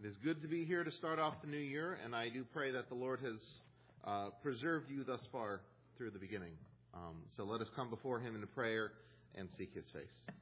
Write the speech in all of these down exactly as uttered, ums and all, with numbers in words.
It is good to be here to start off the new year, and I do pray that the Lord has uh, preserved you thus far through the beginning. Um, so let us come before Him in prayer and seek His face.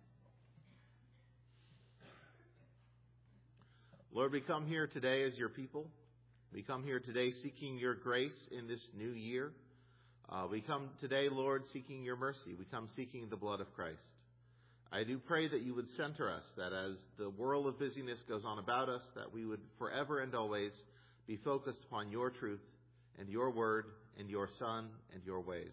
Lord, we come here today as your people. We come here today seeking your grace in this new year. Uh, we come today, Lord, seeking your mercy. We come seeking the blood of Christ. I do pray that you would center us, that as the whirl of busyness goes on about us, that we would forever and always be focused upon your truth and your word and your Son and your ways.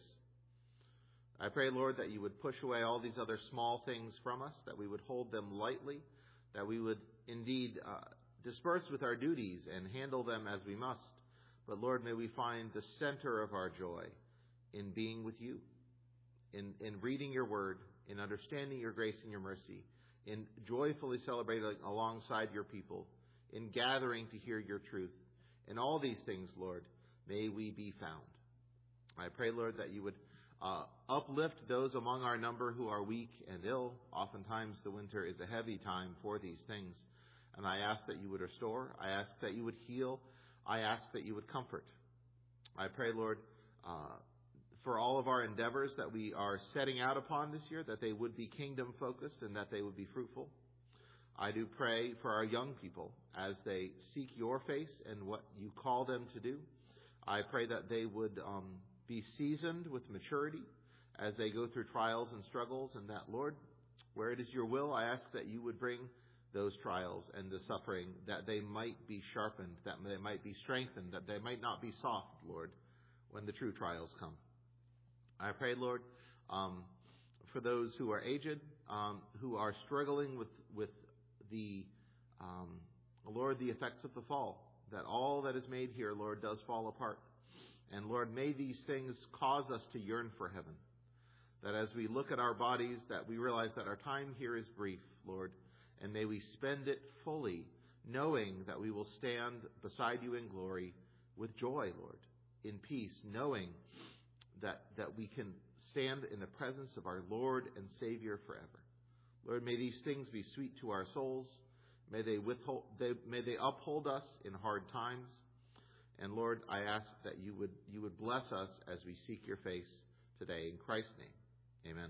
I pray, Lord, that you would push away all these other small things from us, that we would hold them lightly, that we would indeed uh, disperse with our duties and handle them as we must. But Lord, may we find the center of our joy in being with you, in, in reading your word, in understanding your grace and your mercy, in joyfully celebrating alongside your people, in gathering to hear your truth. In all these things, Lord, may we be found. I pray, Lord, that you would uh, uplift those among our number who are weak and ill. Oftentimes the winter is a heavy time for these things. And I ask that you would restore. I ask that you would heal. I ask that you would comfort. I pray, Lord, uh, for all of our endeavors that we are setting out upon this year, that they would be kingdom-focused and that they would be fruitful. I do pray for our young people as they seek your face and what you call them to do. I pray that they would um, be seasoned with maturity as they go through trials and struggles, and that, Lord, where it is your will, I ask that you would bring those trials and the suffering, that they might be sharpened, that they might be strengthened, that they might not be soft, Lord, when the true trials come. I pray, Lord, um, for those who are aged, um, who are struggling with with the, um, Lord, the effects of the fall, that all that is made here, Lord, does fall apart. And Lord, may these things cause us to yearn for heaven, that as we look at our bodies, that we realize that our time here is brief, Lord, and may we spend it fully, knowing that we will stand beside you in glory with joy, Lord, in peace, knowing that that we can stand in the presence of our Lord and Savior forever. Lord, may these things be sweet to our souls. May they withhold, they, may they uphold us in hard times. And Lord, I ask that you would you would bless us as we seek your face today. In Christ's name, amen.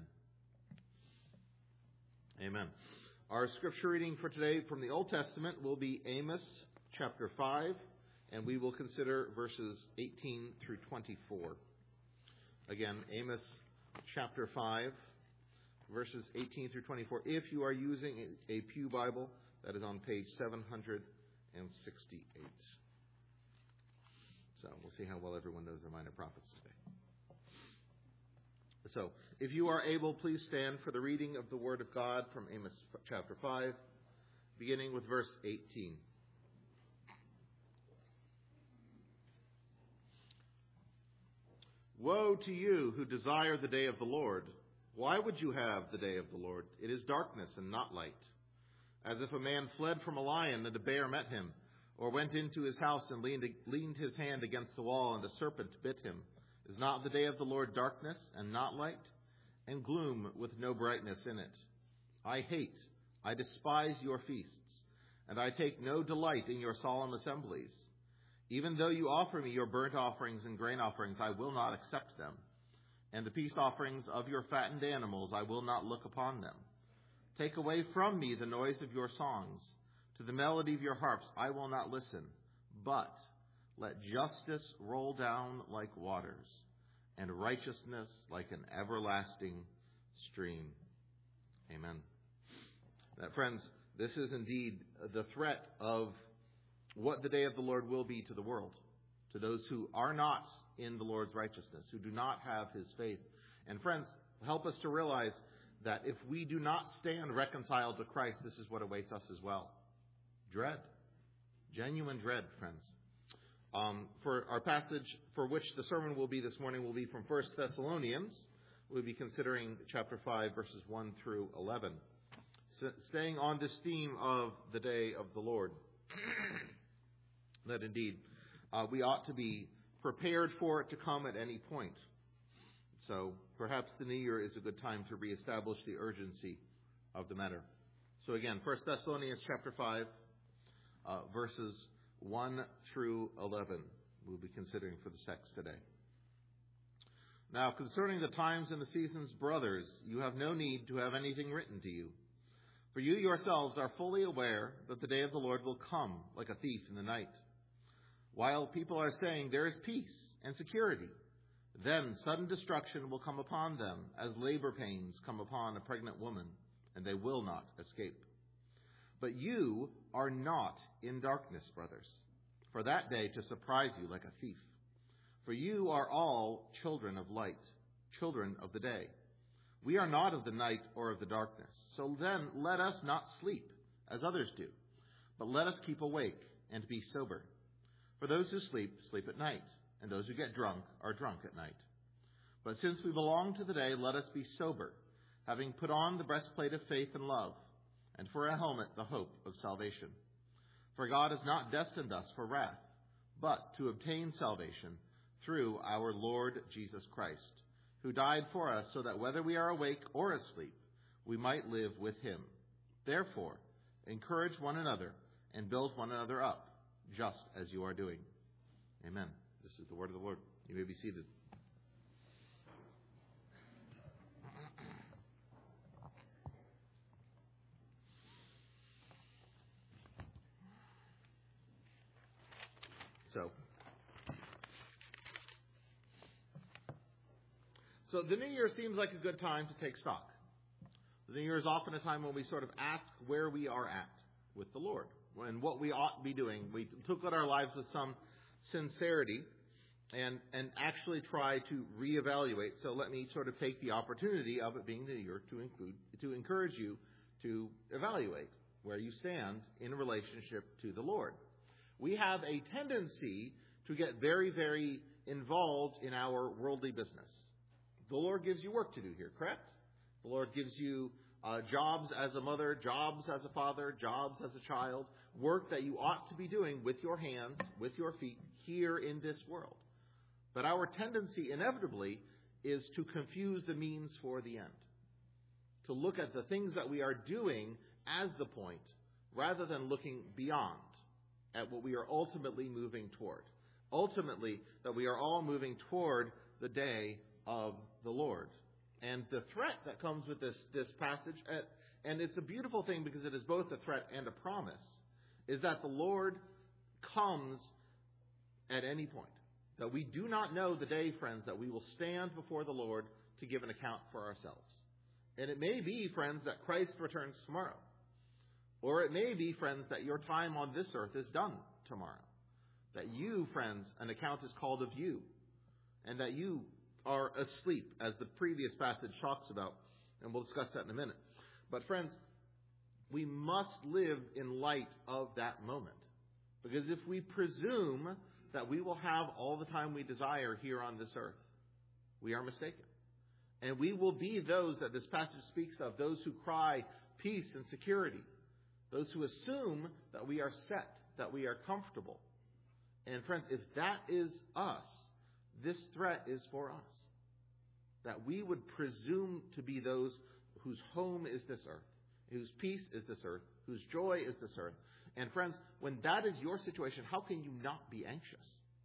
Amen. Our scripture reading for today from the Old Testament will be Amos chapter five, and we will consider verses eighteen through twenty-four. Again, Amos chapter five, verses eighteen through twenty-four. If you are using a, a Pew Bible, that is on page seven hundred sixty-eight. So we'll see how well everyone knows their Minor Prophets today. So, if you are able, please stand for the reading of the Word of God from Amos chapter five, beginning with verse eighteen. Woe to you who desire the day of the Lord. Why would you have the day of the Lord? It is darkness and not light. As if a man fled from a lion and a bear met him, or went into his house and leaned, leaned his hand against the wall and a serpent bit him. Is not the day of the Lord darkness and not light, and gloom with no brightness in it? I hate, I despise your feasts, and I take no delight in your solemn assemblies. Even though you offer me your burnt offerings and grain offerings, I will not accept them. And the peace offerings of your fattened animals, I will not look upon them. Take away from me the noise of your songs. To the melody of your harps, I will not listen. But let justice roll down like waters, and righteousness like an everlasting stream. Amen. Now, friends, this is indeed the threat of what the day of the Lord will be to the world, to those who are not in the Lord's righteousness, who do not have his faith. And friends, help us to realize that if we do not stand reconciled to Christ, this is what awaits us as well. Dread. Genuine dread, friends. Um, for our passage for which the sermon will be this morning will be from First Thessalonians. We'll be considering chapter five, verses one through eleven. So, staying on this theme of the day of the Lord. That indeed uh, we ought to be prepared for it to come at any point. So perhaps the new year is a good time to reestablish the urgency of the matter. So again, First Thessalonians chapter five, uh, verses one through eleven. We'll be considering for the text today. Now, concerning the times and the seasons, brothers, you have no need to have anything written to you. For you yourselves are fully aware that the day of the Lord will come like a thief in the night. While people are saying there is peace and security, then sudden destruction will come upon them as labor pains come upon a pregnant woman, and they will not escape. But you are not in darkness, brothers, for that day to surprise you like a thief. For you are all children of light, children of the day. We are not of the night or of the darkness. So then let us not sleep, as others do, but let us keep awake and be sober. For those who sleep, sleep at night, and those who get drunk are drunk at night. But since we belong to the day, let us be sober, having put on the breastplate of faith and love, and for a helmet the hope of salvation. For God has not destined us for wrath, but to obtain salvation through our Lord Jesus Christ, who died for us so that whether we are awake or asleep, we might live with him. Therefore, encourage one another and build one another up, just as you are doing. Amen. This is the word of the Lord. You may be seated. So, so the New Year seems like a good time to take stock. The New Year is often a time when we sort of ask where we are at with the Lord and what we ought to be doing. We look at our lives with some sincerity and and actually try to reevaluate. So let me sort of take the opportunity of it being the year to include to encourage you to evaluate where you stand in relationship to the Lord. We have a tendency to get very, very involved in our worldly business. The Lord gives you work to do here, correct? The Lord gives you uh, jobs as a mother, jobs as a father, jobs as a child, work that you ought to be doing with your hands, with your feet, here in this world. But our tendency, inevitably, is to confuse the means for the end. To look at the things that we are doing as the point, rather than looking beyond at what we are ultimately moving toward. Ultimately, that we are all moving toward the day of the Lord. And the threat that comes with this, this passage, and it's a beautiful thing because it is both a threat and a promise, is that the Lord comes at any point. That we do not know the day, friends, that we will stand before the Lord to give an account for ourselves. And it may be, friends, that Christ returns tomorrow. Or it may be, friends, that your time on this earth is done tomorrow. That you, friends, an account is called of you. And that you are asleep, as the previous passage talks about. And we'll discuss that in a minute. But friends, we must live in light of that moment. Because if we presume that we will have all the time we desire here on this earth, we are mistaken. And we will be those that this passage speaks of, those who cry peace and security. Those who assume that we are set, that we are comfortable. And friends, if that is us, this threat is for us. That we would presume to be those whose home is this earth, whose peace is this earth, whose joy is this earth. And friends, when that is your situation, how can you not be anxious?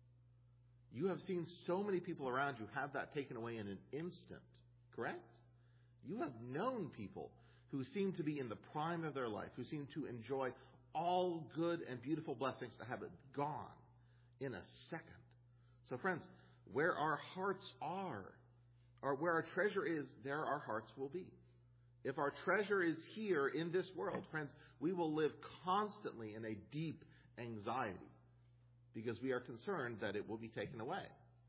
You have seen so many people around you have that taken away in an instant, correct? You have known people who seem to be in the prime of their life, who seem to enjoy all good and beautiful blessings, to have it gone in a second. So friends, where our hearts are, or where our treasure is, there our hearts will be. If our treasure is here in this world, friends, we will live constantly in a deep anxiety because we are concerned that it will be taken away.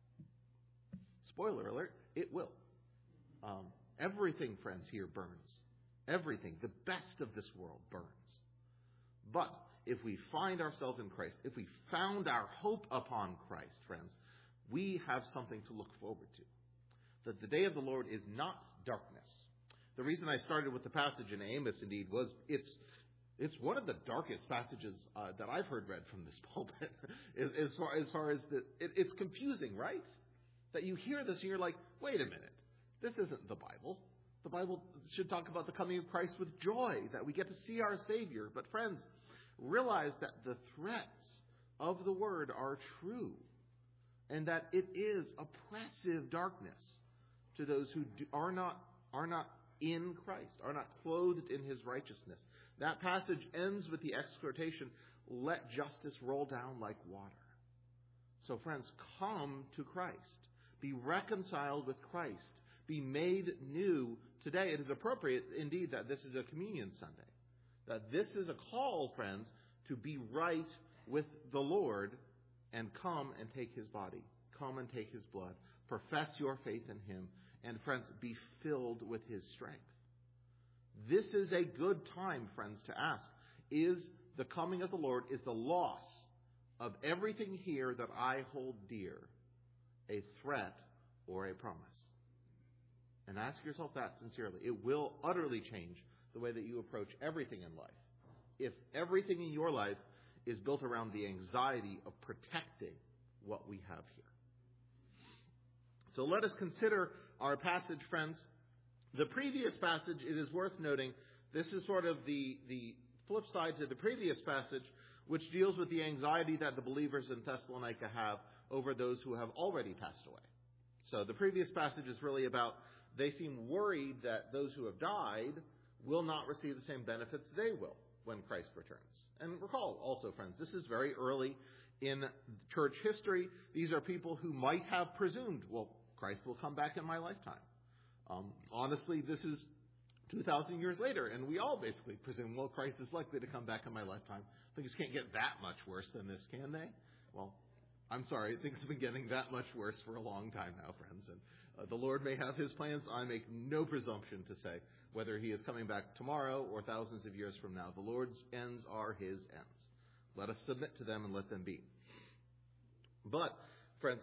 Spoiler alert, it will. Um, everything, friends, here burns. Everything, the best of this world burns. But if we find ourselves in Christ, if we found our hope upon Christ, friends, we have something to look forward to. That the day of the Lord is not darkness. The reason I started with the passage in Amos, indeed, was it's it's one of the darkest passages uh, that I've heard read from this pulpit. as, far, as far as the, it, it's confusing, right? That you hear this and you're like, wait a minute, this isn't the Bible. The Bible should talk about the coming of Christ with joy, that we get to see our Savior. But friends, Realize that the threats of the word are true, and that it is oppressive darkness to those who do, are not are not in Christ, are not clothed in his righteousness. That passage ends with the exhortation, let justice roll down like water. So friends, come to Christ. Be reconciled with Christ. Be made new today. It is appropriate, indeed, that this is a communion Sunday. That this is a call, friends, to be right with the Lord and come and take his body. Come and take his blood. Profess your faith in him. And friends, be filled with his strength. This is a good time, friends, to ask, is the coming of the Lord, is the loss of everything here that I hold dear a threat or a promise? And ask yourself that sincerely. It will utterly change the way that you approach everything in life. If everything in your life is built around the anxiety of protecting what we have here. So let us consider our passage, friends. The previous passage, it is worth noting, this is sort of the, the flip side to the previous passage, which deals with the anxiety that the believers in Thessalonica have over those who have already passed away. So the previous passage is really about, they seem worried that those who have died will not receive the same benefits they will when Christ returns. And recall also, friends, this is very early in church history. These are people who might have presumed, well, Christ will come back in my lifetime. Um, honestly, this is two thousand years later, and we all basically presume, well, Christ is likely to come back in my lifetime. Things can't get that much worse than this, can they? Well, I'm sorry, things have been getting that much worse for a long time now, friends. And uh, the Lord may have his plans. I make no presumption to say whether he is coming back tomorrow or thousands of years from now. The Lord's ends are his ends. Let us submit to them and let them be. But, friends,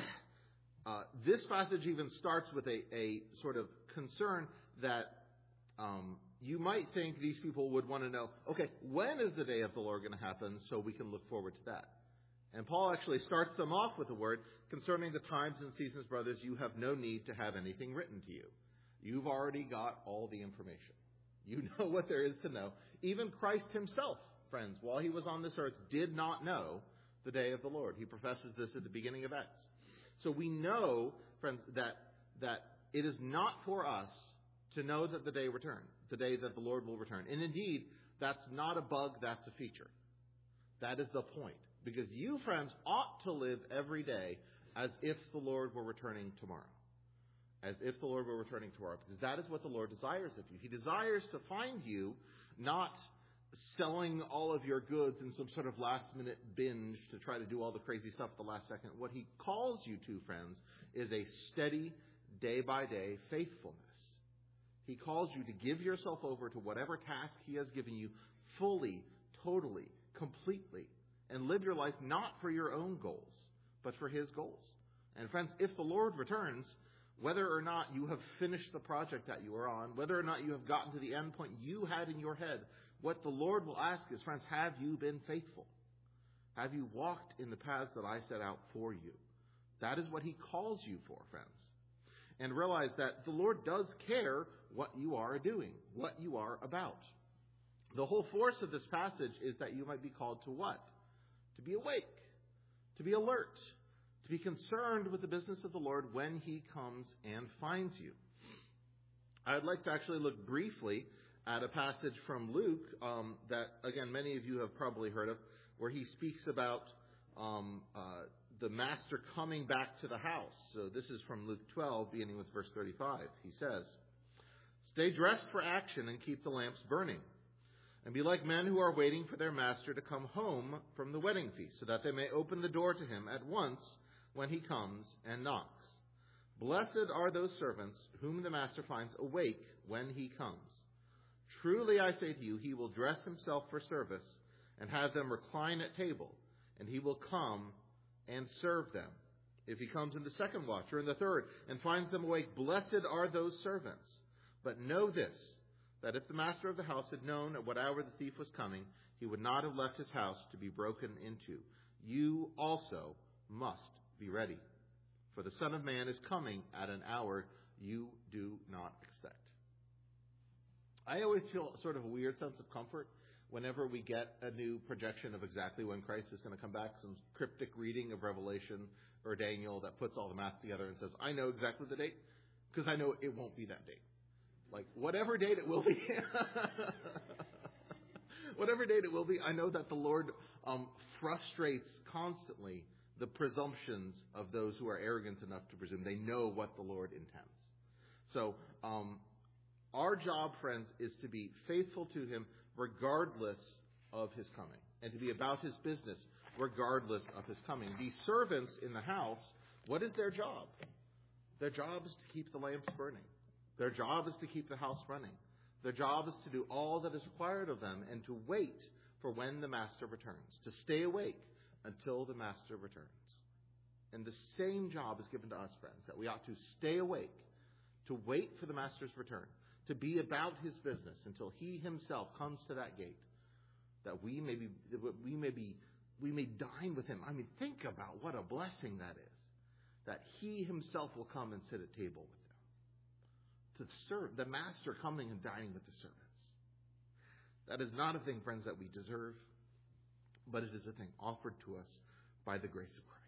uh, this passage even starts with a, a sort of concern that um, you might think these people would want to know, okay, when is the day of the Lord going to happen so we can look forward to that? And Paul actually starts them off with a word concerning the times and seasons, brothers, you have no need to have anything written to you. You've already got all the information. You know what there is to know. Even Christ himself, friends, while he was on this earth, did not know the day of the Lord. He professes this at the beginning of Acts. So we know, friends, that that it is not for us to know that the day return, the day that the Lord will return. And indeed, that's not a bug, that's a feature. That is the point. Because you, friends, ought to live every day as if the Lord were returning tomorrow. As if the Lord were returning tomorrow. Because that is what the Lord desires of you. He desires to find you not selling all of your goods in some sort of last-minute binge to try to do all the crazy stuff at the last second. What he calls you to, friends, is a steady, day-by-day faithfulness. He calls you to give yourself over to whatever task he has given you fully, totally, completely, and live your life not for your own goals, but for his goals. And friends, if the Lord returns, whether or not you have finished the project that you are on, whether or not you have gotten to the end point you had in your head, what the Lord will ask is, friends, have you been faithful? Have you walked in the paths that I set out for you? That is what he calls you for, friends. And realize that the Lord does care what you are doing, what you are about. The whole force of this passage is that you might be called to what? To be awake, to be alert, to be concerned with the business of the Lord when he comes and finds you. I'd like to actually look briefly at a passage from Luke um, that, again, many of you have probably heard of, where he speaks about um, uh, the master coming back to the house. So this is from Luke twelve, beginning with verse thirty-five. He says, "Stay dressed for action and keep the lamps burning. And be like men who are waiting for their master to come home from the wedding feast, so that they may open the door to him at once when he comes and knocks. Blessed are those servants whom the master finds awake when he comes. Truly I say to you, he will dress himself for service and have them recline at table, and he will come and serve them. If he comes in the second watch or in the third and finds them awake, blessed are those servants. But know this, that if the master of the house had known at what hour the thief was coming, he would not have left his house to be broken into. You also must be ready, for the Son of Man is coming at an hour you do not expect." I always feel sort of a weird sense of comfort whenever we get a new projection of exactly when Christ is going to come back, some cryptic reading of Revelation or Daniel that puts all the math together and says, I know exactly the date, because I know it won't be that date. Like, whatever date it will be, whatever date it will be, I know that the Lord um, frustrates constantly the presumptions of those who are arrogant enough to presume they know what the Lord intends. So, um, our job, friends, is to be faithful to him regardless of his coming, and to be about his business regardless of his coming. These servants in the house, what is their job? Their job is to keep the lamps burning. Their job is to keep the house running. Their job is to do all that is required of them and to wait for when the master returns, to stay awake until the master returns. And the same job is given to us, friends, that we ought to stay awake, to wait for the master's return, to be about his business until he himself comes to that gate, that we may be, we may be, we may dine with him. I mean, think about what a blessing that is, that he himself will come and sit at table with them, to serve the master coming and dining with the servants. That is not a thing, friends, that we deserve, but it is a thing offered to us by the grace of Christ.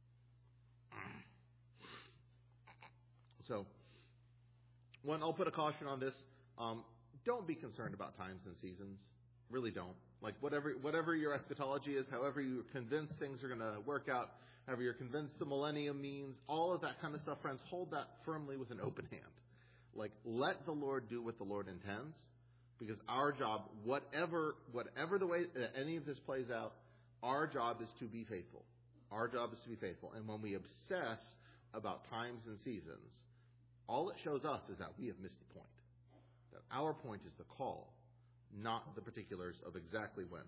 So, one, I'll put a caution on this. Um, don't be concerned about times and seasons. Really don't. Like, whatever whatever your eschatology is, however you're convinced things are going to work out, however you're convinced the millennium means, all of that kind of stuff, friends, hold that firmly with an open hand. Like, let the Lord do what the Lord intends, because our job, whatever whatever the way that any of this plays out, our job is to be faithful. Our job is to be faithful. And when we obsess about times and seasons, all it shows us is that we have missed the point. That our point is the call, not the particulars of exactly when.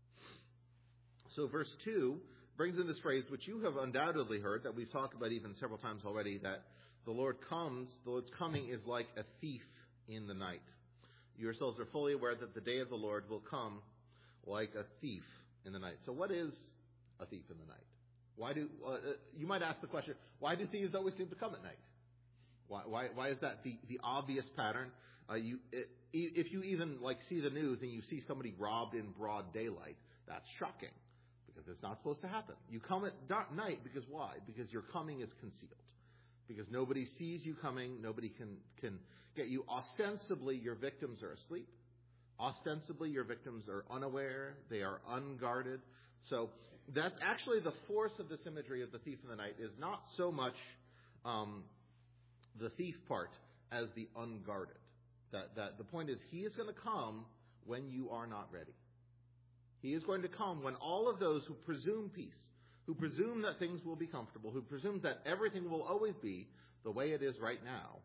So verse two brings in this phrase, which you have undoubtedly heard, that we've talked about even several times already, that the Lord comes, the Lord's coming is like a thief in the night. You yourselves are fully aware that the day of the Lord will come like a thief in the night. So what is a thief in the night? Why do uh, you might ask the question, why do thieves always seem to come at night? Why why, why is that the, the obvious pattern? Uh, you it, if you even like see the news and you see somebody robbed in broad daylight, that's shocking, because it's not supposed to happen. You come at dark night because why? Because your coming is concealed. Because nobody sees you coming, nobody can can get you. Ostensibly, your victims are asleep. Ostensibly, your victims are unaware. They are unguarded. So that's actually the force of this imagery of the thief in the night, is not so much um, the thief part as the unguarded. That that the point is, he is going to come when you are not ready. He is going to come when all of those who presume peace, who presume that things will be comfortable, who presume that everything will always be the way it is right now,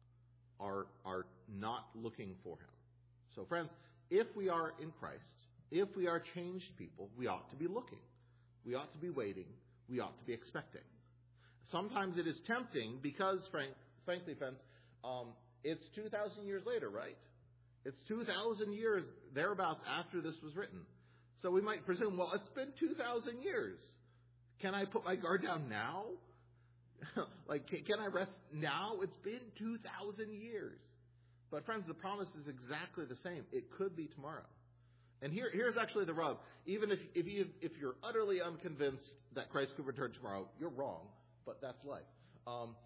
are are not looking for him. So friends, if we are in Christ, if we are changed people, we ought to be looking. We ought to be waiting. We ought to be expecting. Sometimes it is tempting because, frank, frankly, friends, um, it's two thousand years later, right? It's two thousand years thereabouts after this was written. So we might presume, well, it's been two thousand years. Can I put my guard down now? like, can, can I rest now? It's been two thousand years. But friends, the promise is exactly the same. It could be tomorrow. And here, here's actually the rub. Even if if, you, if you're utterly unconvinced that Christ could return tomorrow, you're wrong, but that's life. Um,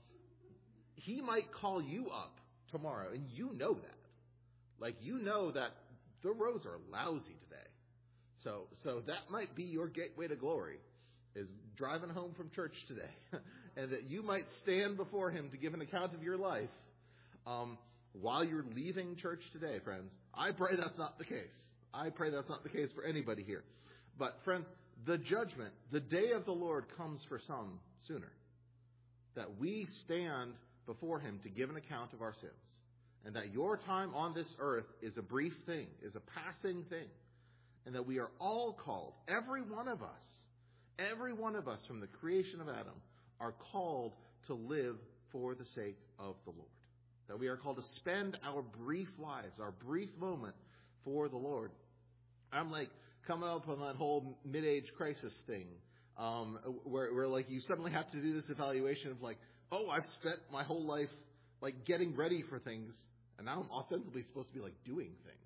he might call you up tomorrow, and you know that. Like, you know that the roads are lousy today. So, so that might be your gateway to glory, is driving home from church today. And that you might stand before him to give an account of your life um, while you're leaving church today, friends. I pray that's not the case. I pray that's not the case for anybody here. But friends, the judgment, the day of the Lord comes for some sooner. That we stand before him to give an account of our sins. And that your time on this earth is a brief thing, is a passing thing. And that we are all called, every one of us, every one of us from the creation of Adam, are called to live for the sake of the Lord. That we are called to spend our brief lives, our brief moment for the Lord. I'm like coming up on that whole mid-age crisis thing, um, where, where like you suddenly have to do this evaluation of like, oh, I've spent my whole life like getting ready for things, and now I'm ostensibly supposed to be like doing things.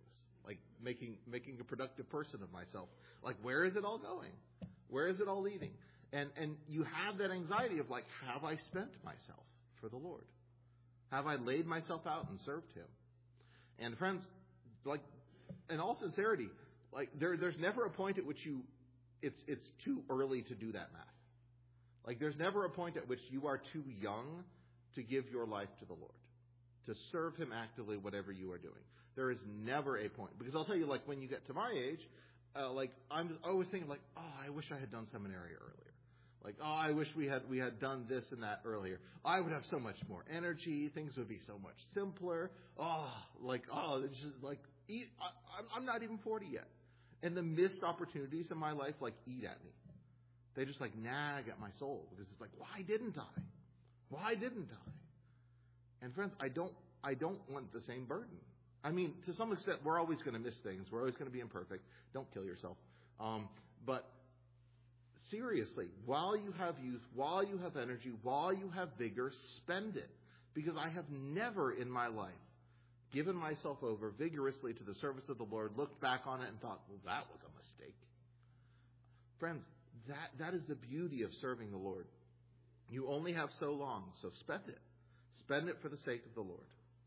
like making making a productive person of myself. Like, where is it all going? Where is it all leading? And and you have that anxiety of like, have I spent myself for the Lord? Have I laid myself out and served Him? And friends, like, in all sincerity, like there there's never a point at which you it's it's too early to do that math. Like, there's never a point at which you are too young to give your life to the Lord, to serve Him actively, whatever you are doing. There is never a point. Because I'll tell you, like, when you get to my age, uh, like, I'm always thinking, like, oh, I wish I had done seminary earlier. Like, oh, I wish we had we had done this and that earlier. I would have so much more energy. Things would be so much simpler. Oh, like, oh, it's just like, eat, I, I'm not even forty yet. And the missed opportunities in my life, like, eat at me. They just, like, nag at my soul. Because it's like, why didn't I? Why didn't I? And friends, I don't I don't want the same burden. I mean, to some extent, we're always going to miss things. We're always going to be imperfect. Don't kill yourself. Um, but seriously, while you have youth, while you have energy, while you have vigor, spend it. Because I have never in my life given myself over vigorously to the service of the Lord, looked back on it and thought, well, that was a mistake. Friends, that that is the beauty of serving the Lord. You only have so long, so spend it. Spend it for the sake of the Lord.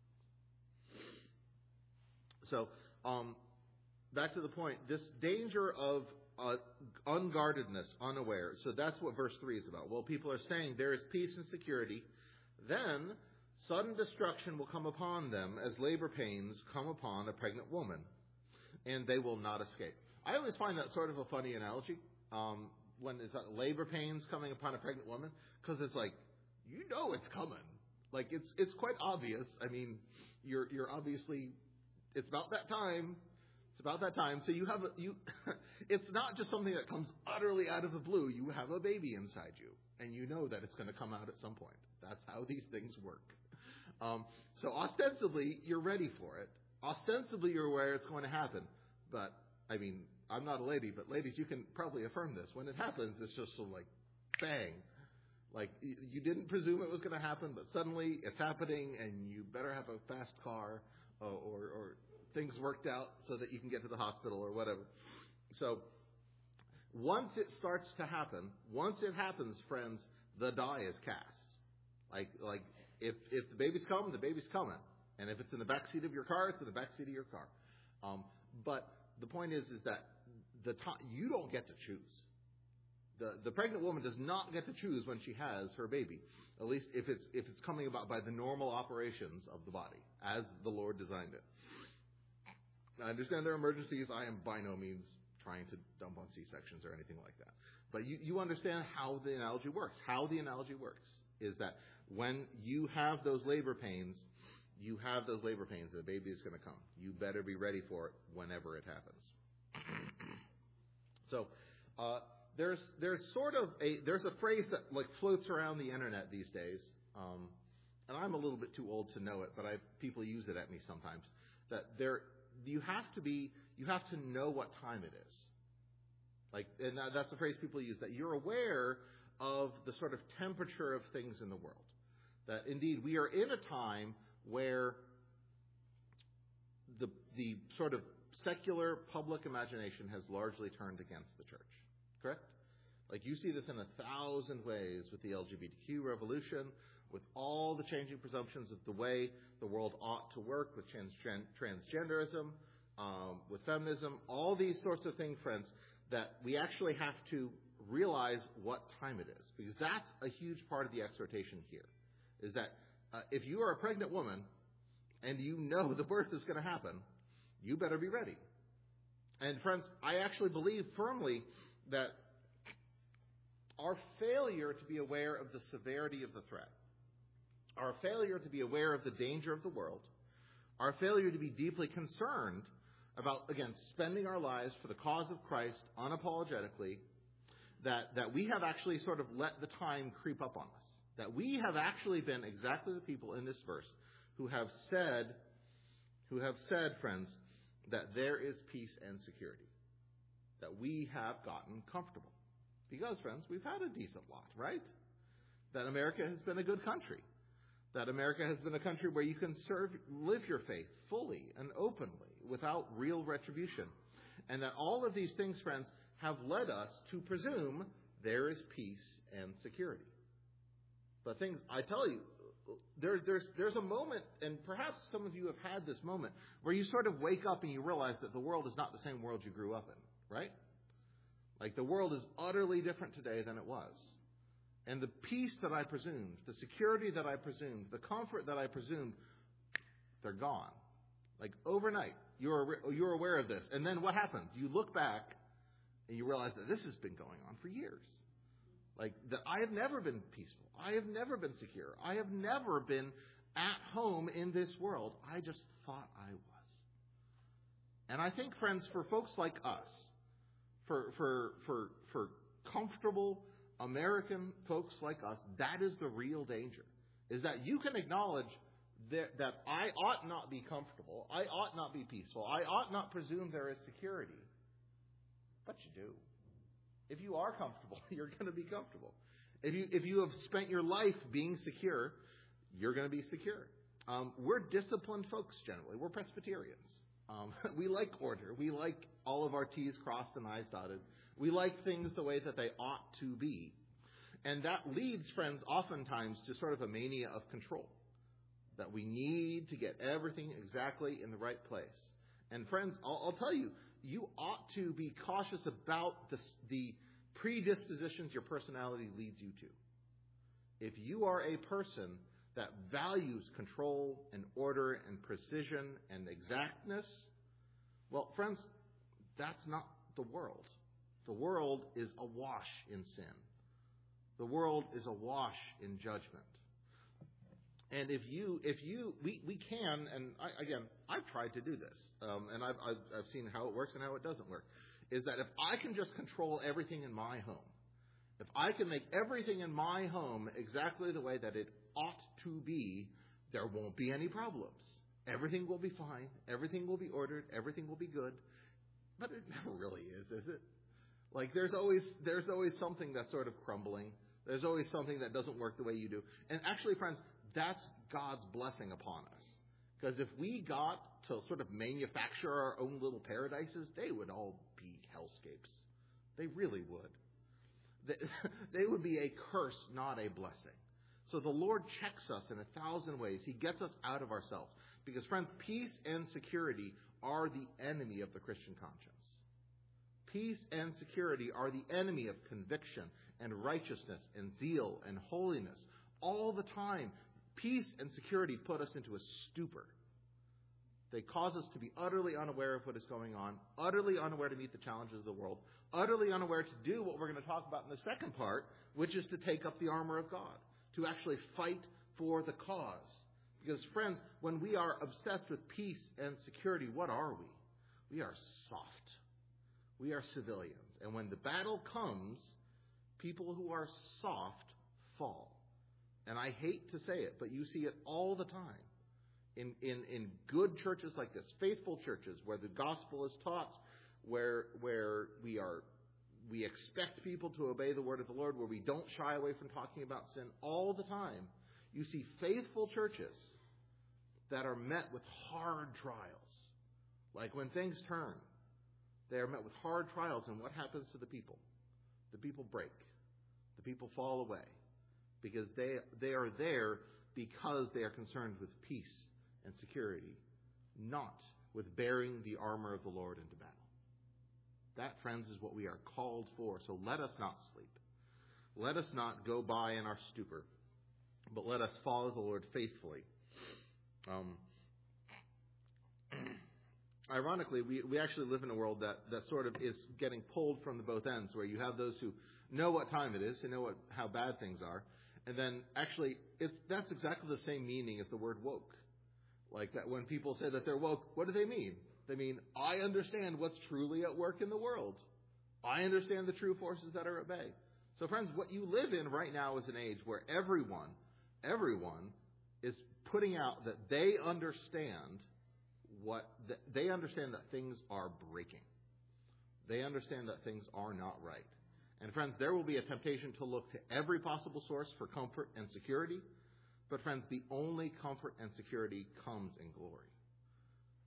So, um, back to the point, this danger of uh, unguardedness, unaware. So that's what verse three is about. Well, people are saying there is peace and security. Then sudden destruction will come upon them as labor pains come upon a pregnant woman, and they will not escape. I always find that sort of a funny analogy um, when it's labor pains coming upon a pregnant woman, because it's like, you know it's coming. Like, it's it's quite obvious. I mean, you're you're obviously, it's about that time. It's about that time. So you have a, you. It's not just something that comes utterly out of the blue. You have a baby inside you, and you know that it's going to come out at some point. That's how these things work. Um, so ostensibly, you're ready for it. Ostensibly, you're aware it's going to happen. But I mean, I'm not a lady, but ladies, you can probably affirm this. When it happens, it's just sort of like, bang. Like, you didn't presume it was going to happen, but suddenly it's happening, and you better have a fast car or, or, or things worked out so that you can get to the hospital or whatever. So once it starts to happen, once it happens, friends, the die is cast. Like, like if if the baby's coming, the baby's coming. And if it's in the back seat of your car, it's in the back seat of your car. Um, but the point is, is that the time, you don't get to choose. The the pregnant woman does not get to choose when she has her baby, at least if it's if it's coming about by the normal operations of the body, as the Lord designed it. I understand there are emergencies. I am by no means trying to dump on C-sections or anything like that. But you, you understand how the analogy works. How the analogy works is that when you have those labor pains, you have those labor pains, and the baby is going to come. You better be ready for it whenever it happens. So, uh, There's there's sort of a there's a phrase that like floats around the internet these days, um, and I'm a little bit too old to know it, but I people use it at me sometimes. That there you have to be you have to know what time it is. Like, and that's a phrase people use, that you're aware of the sort of temperature of things in the world. That indeed we are in a time where the the sort of secular public imagination has largely turned against the church. Correct? Like, you see this in a thousand ways with the L G B T Q revolution, with all the changing presumptions of the way the world ought to work, with trans- transgenderism, um, with feminism, all these sorts of things, friends, that we actually have to realize what time it is. Because that's a huge part of the exhortation here, is that uh, if you are a pregnant woman and you know the birth is going to happen, you better be ready. And friends, I actually believe firmly that our failure to be aware of the severity of the threat, our failure to be aware of the danger of the world, our failure to be deeply concerned about, again, spending our lives for the cause of Christ unapologetically, that, that we have actually sort of let the time creep up on us. That we have actually been exactly the people in this verse who have said, who have said, friends, that there is peace and security. That we have gotten comfortable. Because, friends, we've had a decent lot, right? That America has been a good country. That America has been a country where you can serve, live your faith fully and openly without real retribution. And that all of these things, friends, have led us to presume there is peace and security. But things, I tell you, there, there's, there's a moment, and perhaps some of you have had this moment, where you sort of wake up and you realize that the world is not the same world you grew up in, right? Like the world is utterly different today than it was. And the peace that I presumed, the security that I presumed, the comfort that I presumed, they're gone. Like overnight, you're, you're aware of this. And then what happens? You look back and you realize that this has been going on for years. Like that I have never been peaceful. I have never been secure. I have never been at home in this world. I just thought I was. And I think, friends, for folks like us, for for for for comfortable American folks like us, that is the real danger. Is that you can acknowledge that, that I ought not be comfortable. I ought not be peaceful. I ought not presume there is security. But you do. If you are comfortable, you're going to be comfortable. If you if you have spent your life being secure, you're going to be secure. Um, we're disciplined folks generally. We're Presbyterians. Um, we like order. We like all of our T's crossed and I's dotted. We like things the way that they ought to be. And that leads, friends, oftentimes to sort of a mania of control. That we need to get everything exactly in the right place. And friends, I'll, I'll tell you, you ought to be cautious about the, the predispositions your personality leads you to. If you are a person that values control and order and precision and exactness, well, friends, that's not the world. The world is awash in sin. The world is awash in judgment. And if you, if you, we, we can, and I, again, I've tried to do this, um, and I've, I've, I've seen how it works and how it doesn't work, is that if I can just control everything in my home, if I can make everything in my home exactly the way that it ought to be, there won't be any problems. Everything will be fine. Everything will be ordered. Everything will be good. But it never really is, is it? Like there's always, there's always something that's sort of crumbling. There's always something that doesn't work the way you do. And actually, friends, that's God's blessing upon us. Because if we got to sort of manufacture our own little paradises, they would all be hellscapes. They really would. They, they would be a curse, not a blessing. So the Lord checks us in a thousand ways. He gets us out of ourselves. Because, friends, peace and security are the enemy of the Christian conscience. Peace and security are the enemy of conviction and righteousness and zeal and holiness. All the time, peace and security put us into a stupor. They cause us to be utterly unaware of what is going on, utterly unaware to meet the challenges of the world, utterly unaware to do what we're going to talk about in the second part, which is to take up the armor of God, to actually fight for the cause. Because, friends, when we are obsessed with peace and security, what are we? We are soft. We are civilians. And when the battle comes, people who are soft fall. And I hate to say it, but you see it all the time. In, in, in good churches like this, faithful churches where the gospel is taught, where where we are we expect people to obey the word of the Lord, where we don't shy away from talking about sin all the time, you see faithful churches that are met with hard trials. Like when things turn, they are met with hard trials, and what happens to the people? The people break. The people fall away. Because they they are there because they are concerned with peace and security, not with bearing the armor of the Lord into battle. That, friends, is what we are called for. So let us not sleep. Let us not go by in our stupor, but let us follow the Lord faithfully. Um, ironically, we, we actually live in a world that, that sort of is getting pulled from the both ends, where you have those who know what time it is, who know what, how bad things are, and then actually it's that's exactly the same meaning as the word woke. Like that when people say that they're woke, what do they mean? They mean, I understand what's truly at work in the world. I understand the true forces that are at bay. So friends, what you live in right now is an age where everyone, everyone is putting out that they understand what, that they understand that things are breaking. They understand that things are not right. And friends, there will be a temptation to look to every possible source for comfort and security. But friends, the only comfort and security comes in glory.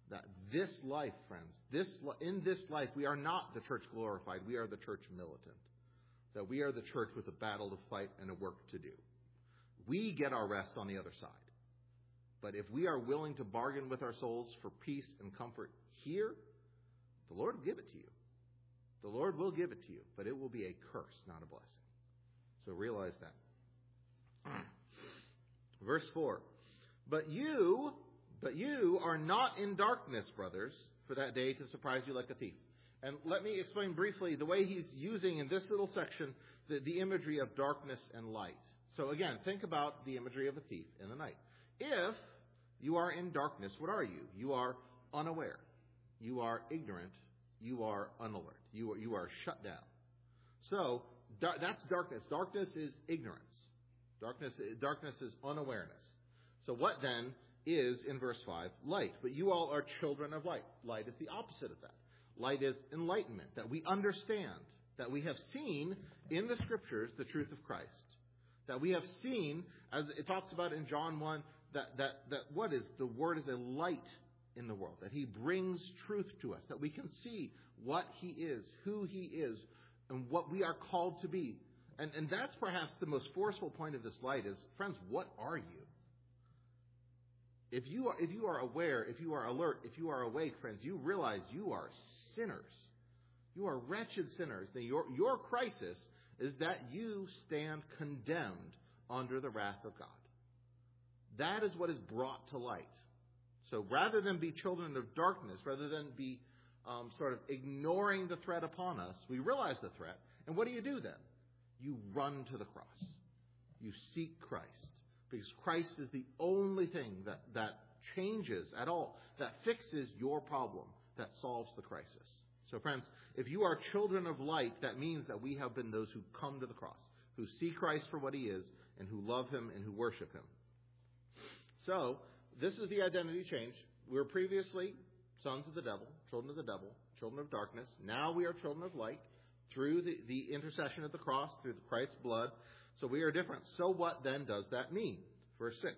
That this life, friends, this in this life, we are not the church glorified. We are the church militant. That we are the church with a battle to fight and a work to do. We get our rest on the other side. But if we are willing to bargain with our souls for peace and comfort here, the Lord will give it to you. The Lord will give it to you, but it will be a curse, not a blessing. So realize that. Verse four. But you, but you are not in darkness, brothers, for that day to surprise you like a thief. And let me explain briefly the way he's using in this little section the, the imagery of darkness and light. So again, think about the imagery of a thief in the night. If you are in darkness, what are you? You are unaware. You are ignorant. You are unalert. You are, you are shut down. So da- that's darkness. Darkness is ignorance. Darkness, darkness is unawareness. So what then is, in verse five, light? But you all are children of light. Light is the opposite of that. Light is enlightenment, that we understand, that we have seen in the Scriptures the truth of Christ. That we have seen, as it talks about in John one, that, that, that what is? The Word is a light in the world. That He brings truth to us. That we can see what He is, who He is, and what we are called to be. And, and that's perhaps the most forceful point of this light is, friends, what are you? If you are, if you are aware, if you are alert, if you are awake, friends, you realize you are sinners. You are wretched sinners. That your, your crisis is that you stand condemned under the wrath of God. That is what is brought to light. So rather than be children of darkness, rather than be um, sort of ignoring the threat upon us, we realize the threat. And what do you do then? You run to the cross. You seek Christ. Because Christ is the only thing that, that changes at all, that fixes your problem, that solves the crisis. So friends, if you are children of light, that means that we have been those who come to the cross, who see Christ for what He is, and who love Him and who worship Him. So, this is the identity change. We were previously sons of the devil, children of the devil, children of darkness. Now we are children of light through the, the intercession of the cross, through the Christ's blood. So we are different. So what then does that mean? Verse six.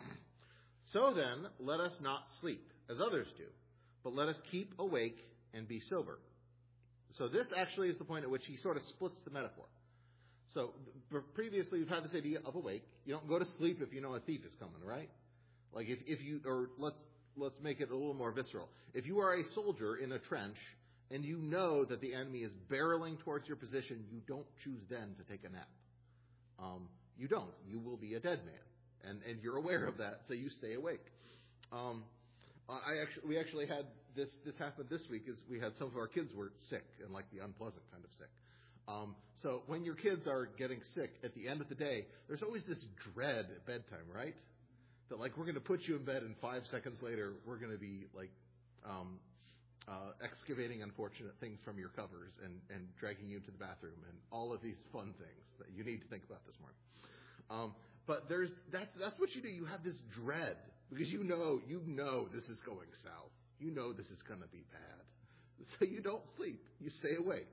So then, let us not sleep, as others do, but let us keep awake and be sober. So this actually is the point at which he sort of splits the metaphor. So previously we've had this idea of awake. You don't go to sleep if you know a thief is coming, right? Like if, if you, or let's let's make it a little more visceral. If you are a soldier in a trench and you know that the enemy is barreling towards your position, you don't choose then to take a nap. Um, you don't. You will be a dead man, and and you're aware of that, so you stay awake. Um, I actually we actually had this this happened this week. Is we had some of our kids were sick, and like the unpleasant kind of sick. Um, so when your kids are getting sick at the end of the day, there's always this dread at bedtime, right? That like we're going to put you in bed, and five seconds later we're going to be like um, uh, excavating unfortunate things from your covers and, and dragging you into the bathroom, and all of these fun things that you need to think about this morning. Um, but there's that's that's what you do. You have this dread because you know you know this is going south. You know this is going to be bad, so you don't sleep. You stay awake.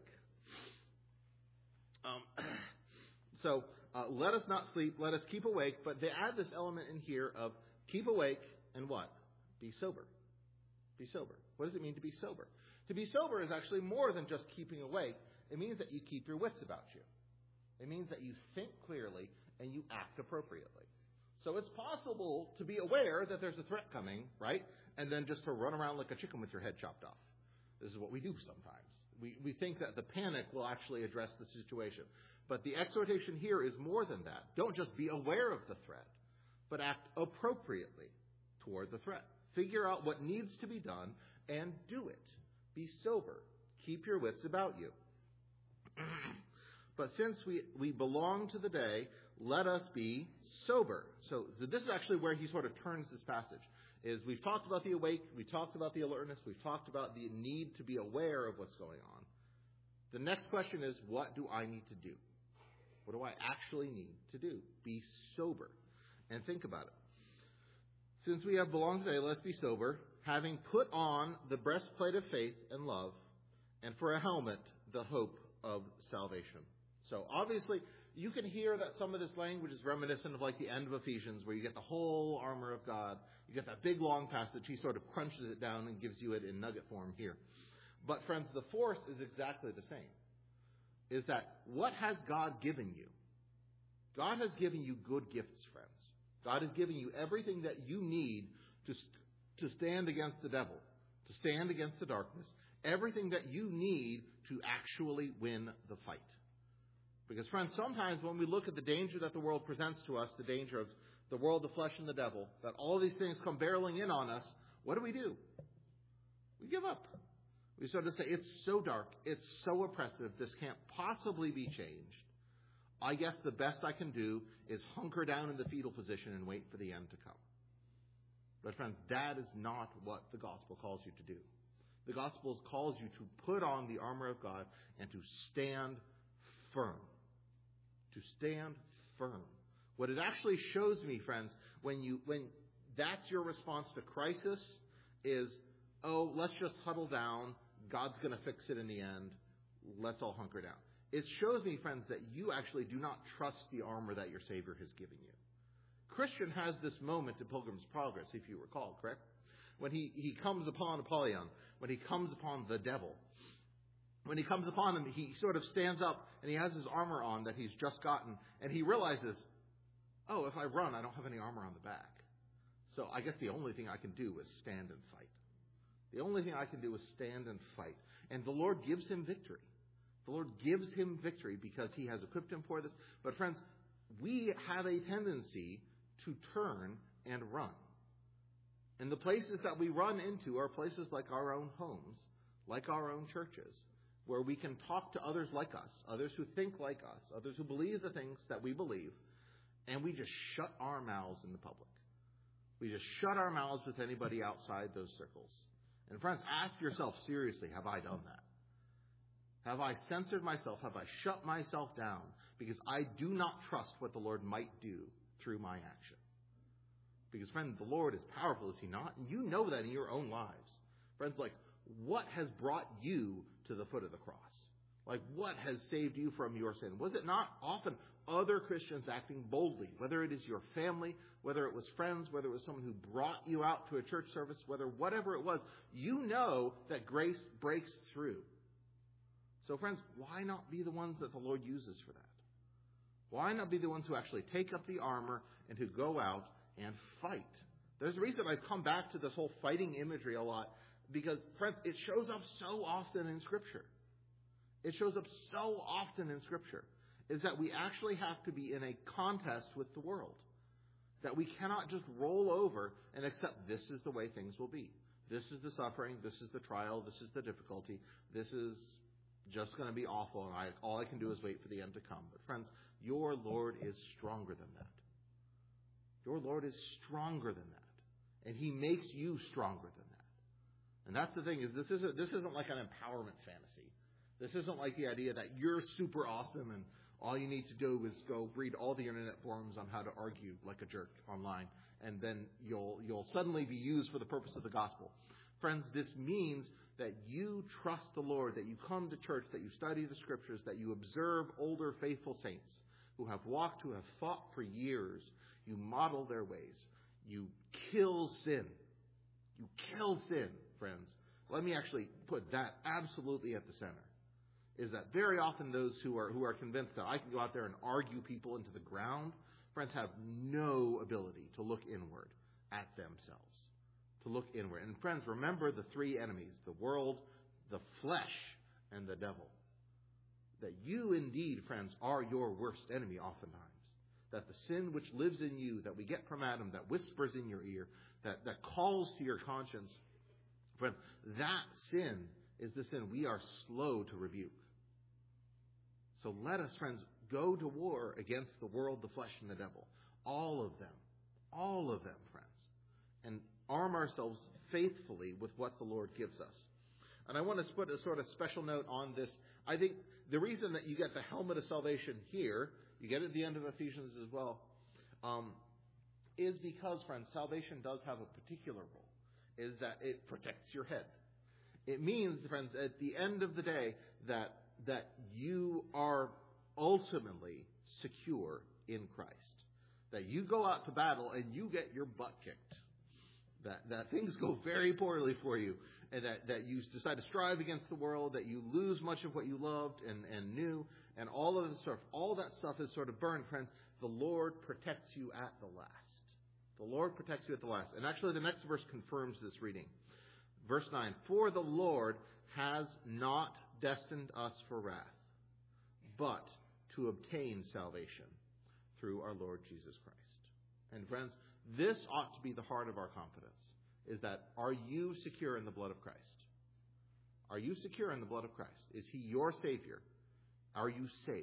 Um, so. Uh, let us not sleep, let us keep awake, but they add this element in here of keep awake and what? Be sober. Be sober. What does it mean to be sober? To be sober is actually more than just keeping awake. It means that you keep your wits about you. It means that you think clearly and you act appropriately. So it's possible to be aware that there's a threat coming, right? And then just to run around like a chicken with your head chopped off. This is what we do sometimes. We, we think that the panic will actually address the situation. But the exhortation here is more than that. Don't just be aware of the threat, but act appropriately toward the threat. Figure out what needs to be done and do it. Be sober. Keep your wits about you. But since we, we belong to the day, let us be sober. So this is actually where he sort of turns this passage. Is we've talked about the awake, we talked about the alertness, we've talked about the need to be aware of what's going on. The next question is, what do I need to do? What do I actually need to do? Be sober. And think about it. Since we have belonged today, let's be sober, having put on the breastplate of faith and love, and for a helmet, the hope of salvation. So obviously, you can hear that some of this language is reminiscent of like the end of Ephesians, where you get the whole armor of God. You get that big long passage. He sort of crunches it down and gives you it in nugget form here. But friends, the force is exactly the same. Is that what has God given you? God has given you good gifts, friends. God has given you everything that you need to, to stand against the devil, to stand against the darkness, everything that you need to actually win the fight. Because, friends, sometimes when we look at the danger that the world presents to us, the danger of the world, the flesh, and the devil, that all these things come barreling in on us, what do we do? We give up. We sort of say, it's so dark, it's so oppressive, this can't possibly be changed. I guess the best I can do is hunker down in the fetal position and wait for the end to come. But friends, that is not what the gospel calls you to do. The gospel calls you to put on the armor of God and to stand firm. To stand firm. What it actually shows me, friends, when you when that's your response to crisis is, oh, let's just huddle down. God's going to fix it in the end. Let's all hunker down. It shows me, friends, that you actually do not trust the armor that your Savior has given you. Christian has this moment in Pilgrim's Progress, if you recall, correct? When he, he comes upon Apollyon, when he comes upon the devil. When he comes upon him, he sort of stands up and he has his armor on that he's just gotten. And he realizes, oh, if I run, I don't have any armor on the back. So I guess the only thing I can do is stand and fight. The only thing I can do is stand and fight. And the Lord gives him victory. The Lord gives him victory because he has equipped him for this. But friends, we have a tendency to turn and run. And the places that we run into are places like our own homes, like our own churches, where we can talk to others like us, others who think like us, others who believe the things that we believe, and we just shut our mouths in the public. We just shut our mouths with anybody outside those circles. And friends, ask yourself seriously, have I done that? Have I censored myself? Have I shut myself down? Because I do not trust what the Lord might do through my action. Because, friend, the Lord is powerful, is he not? And you know that in your own lives. Friends, like, what has brought you to the foot of the cross? Like, what has saved you from your sin? Was it not often other Christians acting boldly? Whether it is your family, whether it was friends, whether it was someone who brought you out to a church service, whether whatever it was, you know that grace breaks through. So, friends, why not be the ones that the Lord uses for that? Why not be the ones who actually take up the armor and who go out and fight? There's a reason I've come back to this whole fighting imagery a lot, because, friends, it shows up so often in Scripture. It shows up so often in Scripture, is that we actually have to be in a contest with the world. That we cannot just roll over and accept this is the way things will be. This is the suffering, this is the trial, this is the difficulty, this is just going to be awful, and I, all I can do is wait for the end to come. But friends, your Lord is stronger than that. Your Lord is stronger than that. And he makes you stronger than that. And that's the thing, is this isn't, this isn't like an empowerment fantasy. This isn't like the idea that you're super awesome and all you need to do is go read all the internet forums on how to argue like a jerk online, and then you'll you'll suddenly be used for the purpose of the gospel. Friends, this means that you trust the Lord, that you come to church, that you study the Scriptures, that you observe older faithful saints who have walked, who have fought for years. You model their ways. You kill sin. You kill sin, friends. Let me actually put that absolutely at the center. Is that very often those who are who are convinced that I can go out there and argue people into the ground, friends, have no ability to look inward at themselves. To look inward. And friends, remember the three enemies, the world, the flesh, and the devil. That you indeed, friends, are your worst enemy oftentimes. That the sin which lives in you, that we get from Adam, that whispers in your ear, that, that calls to your conscience, friends, that sin is the sin we are slow to rebuke. So let us, friends, go to war against the world, the flesh, and the devil. All of them. All of them, friends. And arm ourselves faithfully with what the Lord gives us. And I want to put a sort of special note on this. I think the reason that you get the helmet of salvation here, you get it at the end of Ephesians as well, um, is because, friends, salvation does have a particular role, is that it protects your head. It means, friends, at the end of the day, that that you are ultimately secure in Christ. That you go out to battle and you get your butt kicked. That, that things go very poorly for you. And that, that you decide to strive against the world. That you lose much of what you loved and, and knew. And all of the stuff, all that stuff is sort of burned, friends. The Lord protects you at the last. The Lord protects you at the last. And actually the next verse confirms this reading. Verse nine. For the Lord has not destined us for wrath, but to obtain salvation through our Lord Jesus Christ. And friends, this ought to be the heart of our confidence, is that are you secure in the blood of Christ? Are you secure in the blood of Christ? Is he your Savior? Are you saved?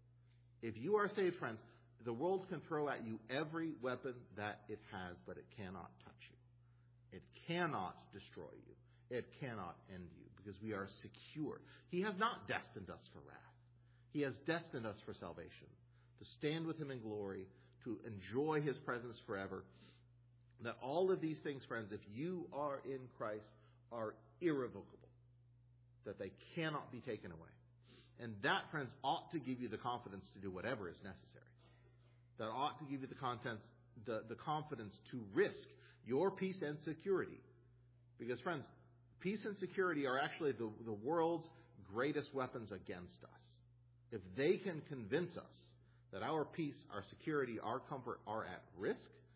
If you are saved, friends, the world can throw at you every weapon that it has, but it cannot touch you. It cannot destroy you. It cannot end you, because we are secure. He has not destined us for wrath. He has destined us for salvation, to stand with him in glory, to enjoy his presence forever. That all of these things, friends, if you are in Christ, are irrevocable. That they cannot be taken away. And that, friends, ought to give you the confidence to do whatever is necessary. That ought to give you the contents, the, the confidence to risk your peace and security. Because, friends, peace and security are actually the, the world's greatest weapons against us. If they can convince us that our peace, our security, our comfort are at risk,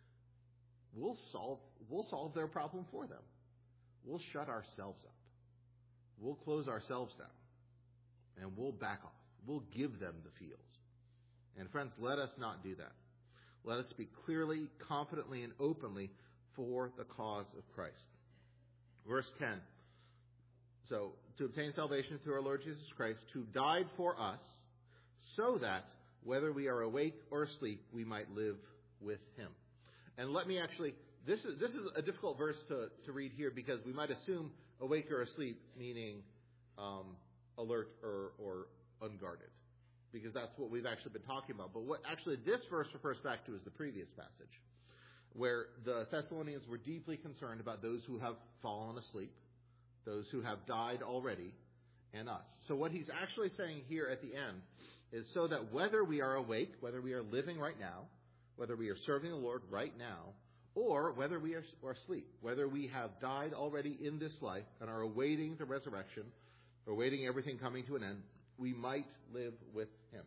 we'll solve, we'll solve their problem for them. We'll shut ourselves up. We'll close ourselves down. And we'll back off. We'll give them the field. And friends, let us not do that. Let us speak clearly, confidently, and openly for the cause of Christ. Verse ten. So, to obtain salvation through our Lord Jesus Christ, who died for us, so that, whether we are awake or asleep, we might live with him. And let me actually, this is this is a difficult verse to, to read here, because we might assume awake or asleep, meaning um, alert or, or unguarded. Because that's what we've actually been talking about. But what actually this verse refers back to is the previous passage, where the Thessalonians were deeply concerned about those who have fallen asleep, those who have died already, and us. So what he's actually saying here at the end is so that whether we are awake, whether we are living right now, whether we are serving the Lord right now, or whether we are, are asleep, whether we have died already in this life and are awaiting the resurrection, awaiting everything coming to an end, we might live with him.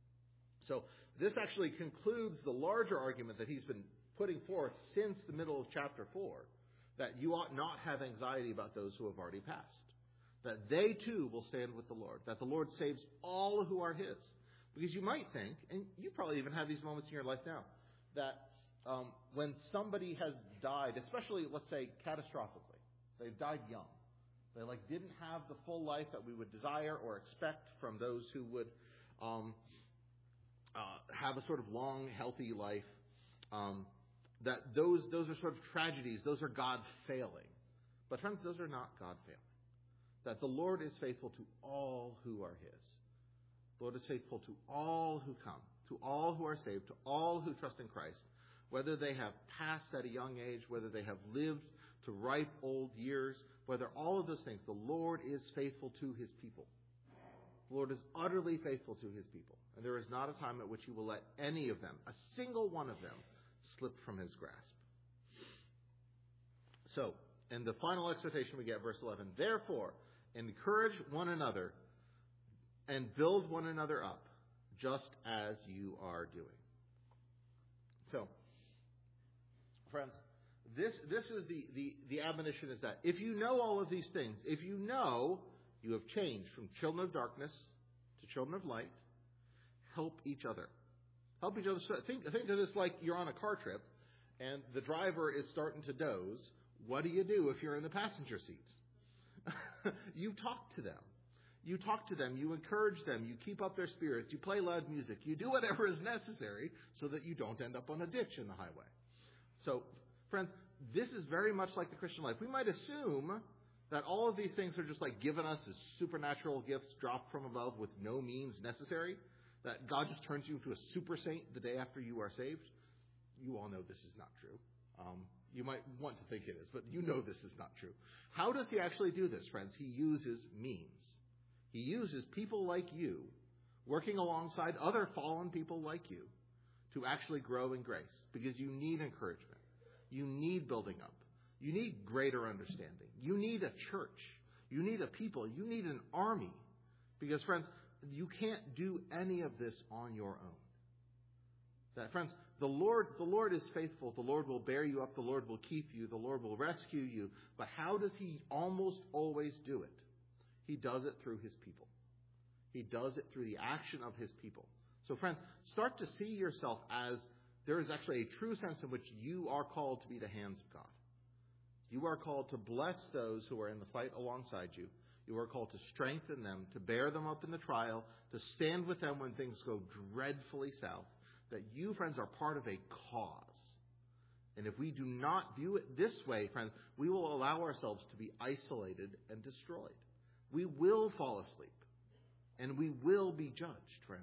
So this actually concludes the larger argument that he's been putting forth since the middle of chapter four, that you ought not have anxiety about those who have already passed. That they too will stand with the Lord. That the Lord saves all who are his. Because you might think, and you probably even have these moments in your life now, that um, when somebody has died, especially, let's say, catastrophically, they've died young. They like didn't have the full life that we would desire or expect from those who would um, uh, have a sort of long, healthy life. Um, that those those are sort of tragedies. Those are God failing. But friends, those are not God failing. That the Lord is faithful to all who are his. The Lord is faithful to all who come, to all who are saved, to all who trust in Christ, whether they have passed at a young age, whether they have lived to ripe old years, whether all of those things, the Lord is faithful to his people. The Lord is utterly faithful to his people. And there is not a time at which he will let any of them, a single one of them, slip from his grasp. So, in the final exhortation we get, verse eleven, therefore, encourage one another and build one another up, just as you are doing. So, friends, this this is the, the, the admonition is that if you know all of these things, if you know you have changed from children of darkness to children of light, help each other. Help each other. Think, think of this like you're on a car trip and the driver is starting to doze. What do you do if you're in the passenger seat? You talk to them. You talk to them. You encourage them. You keep up their spirits. You play loud music. You do whatever is necessary so that you don't end up on a ditch in the highway. So, friends, this is very much like the Christian life. We might assume that all of these things are just like given us as supernatural gifts dropped from above with no means necessary. That God just turns you into a super saint the day after you are saved. You all know this is not true. Um, you might want to think it is, but you know this is not true. How does he actually do this, friends? He uses means. He uses people like you working alongside other fallen people like you to actually grow in grace, because you need encouragement. You need building up. You need greater understanding. You need a church. You need a people. You need an army. Because, friends, you can't do any of this on your own. That, friends, the Lord, the Lord is faithful. The Lord will bear you up. The Lord will keep you. The Lord will rescue you. But how does he almost always do it? He does it through his people. He does it through the action of his people. So, friends, start to see yourself as there is actually a true sense in which you are called to be the hands of God. You are called to bless those who are in the fight alongside you. You are called to strengthen them, to bear them up in the trial, to stand with them when things go dreadfully south. That you, friends, are part of a cause. And if we do not view it this way, friends, we will allow ourselves to be isolated and destroyed. We will fall asleep. And we will be judged, friends.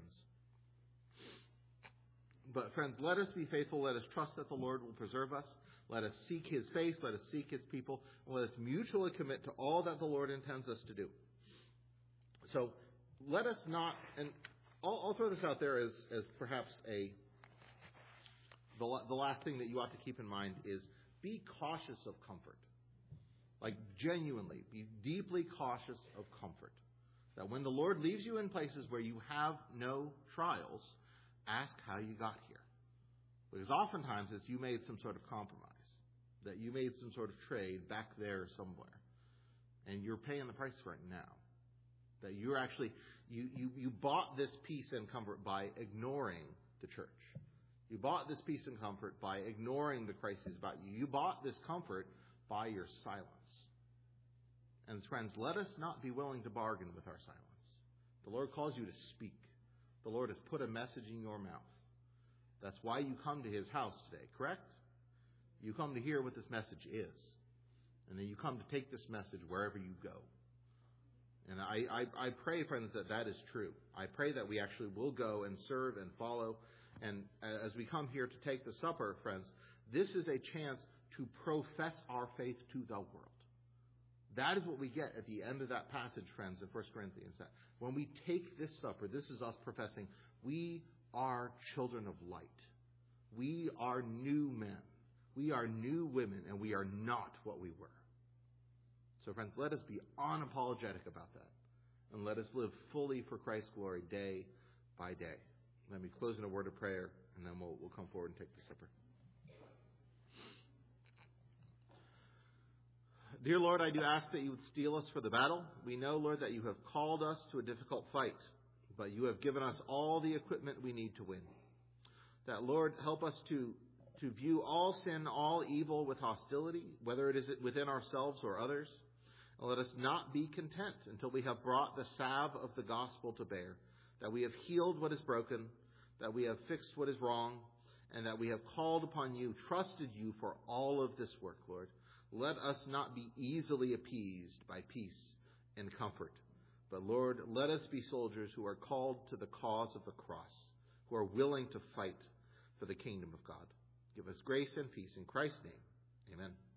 But, friends, let us be faithful. Let us trust that the Lord will preserve us. Let us seek his face. Let us seek his people. And let us mutually commit to all that the Lord intends us to do. So, let us not, and I'll, I'll throw this out there as, as perhaps a, the, the last thing that you ought to keep in mind is be cautious of comfort. Like, genuinely, be deeply cautious of comfort. That when the Lord leaves you in places where you have no trials, ask how you got here. Because oftentimes it's you made some sort of compromise. That you made some sort of trade back there somewhere. And you're paying the price for it now. That you're actually, you, you, you bought this peace and comfort by ignoring the church. You bought this peace and comfort by ignoring the crises about you. You bought this comfort by your silence. And friends, let us not be willing to bargain with our silence. The Lord calls you to speak. The Lord has put a message in your mouth. That's why you come to his house today, correct? You come to hear what this message is. And then you come to take this message wherever you go. And I, I, I pray, friends, that that is true. I pray that we actually will go and serve and follow. And as we come here to take the supper, friends, this is a chance to profess our faith to the world. That is what we get at the end of that passage, friends, in First Corinthians. That when we take this supper, this is us professing, we are children of light. We are new men. We are new women, and we are not what we were. So, friends, let us be unapologetic about that. And let us live fully for Christ's glory day by day. Let me close in a word of prayer, and then we'll, we'll come forward and take the supper. Dear Lord, I do ask that you would steel us for the battle. We know, Lord, that you have called us to a difficult fight, but you have given us all the equipment we need to win. That, Lord, help us to, to view all sin, all evil with hostility, whether it is within ourselves or others. And let us not be content until we have brought the salve of the gospel to bear, that we have healed what is broken, that we have fixed what is wrong, and that we have called upon you, trusted you for all of this work, Lord. Let us not be easily appeased by peace and comfort. But, Lord, let us be soldiers who are called to the cause of the cross, who are willing to fight for the kingdom of God. Give us grace and peace in Christ's name. Amen.